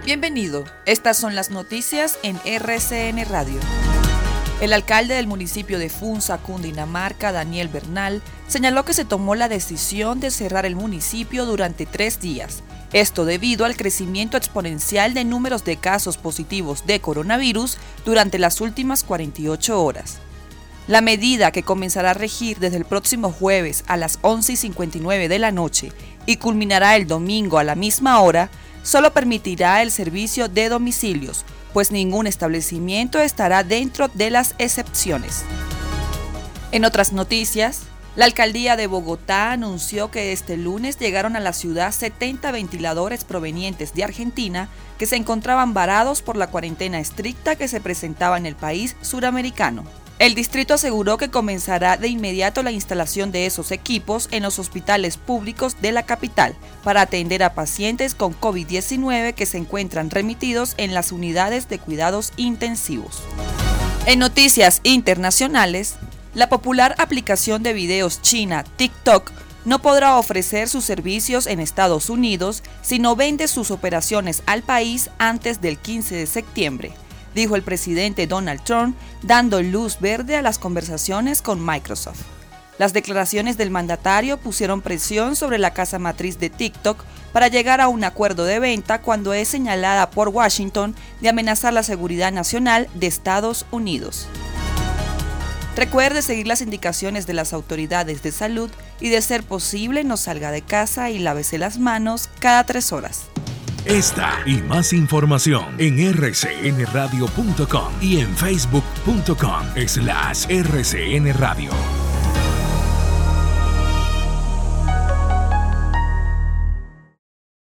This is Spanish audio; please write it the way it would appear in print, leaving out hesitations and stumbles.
Bienvenido, estas son las noticias en RCN Radio. El alcalde del municipio de Funza, Cundinamarca, Daniel Bernal, señaló que se tomó la decisión de cerrar el municipio durante 3 días. Esto debido al crecimiento exponencial de números de casos positivos de coronavirus durante las últimas 48 horas. La medida, que comenzará a regir desde el próximo jueves a las 11:59 de la noche y culminará el domingo a la misma hora, solo permitirá el servicio de domicilios, pues ningún establecimiento estará dentro de las excepciones. En otras noticias, la alcaldía de Bogotá anunció que este lunes llegaron a la ciudad 70 ventiladores provenientes de Argentina que se encontraban varados por la cuarentena estricta que se presentaba en el país suramericano. El distrito aseguró que comenzará de inmediato la instalación de esos equipos en los hospitales públicos de la capital para atender a pacientes con COVID-19 que se encuentran remitidos en las unidades de cuidados intensivos. En noticias internacionales, la popular aplicación de videos china TikTok no podrá ofrecer sus servicios en Estados Unidos si no vende sus operaciones al país antes del 15 de septiembre. Dijo el presidente Donald Trump, dando luz verde a las conversaciones con Microsoft. Las declaraciones del mandatario pusieron presión sobre la casa matriz de TikTok para llegar a un acuerdo de venta cuando es señalada por Washington de amenazar la seguridad nacional de Estados Unidos. Recuerde seguir las indicaciones de las autoridades de salud y, de ser posible, no salga de casa y lávese las manos cada 3 horas. Esta y más información en rcnradio.com y en facebook.com/rcnradio.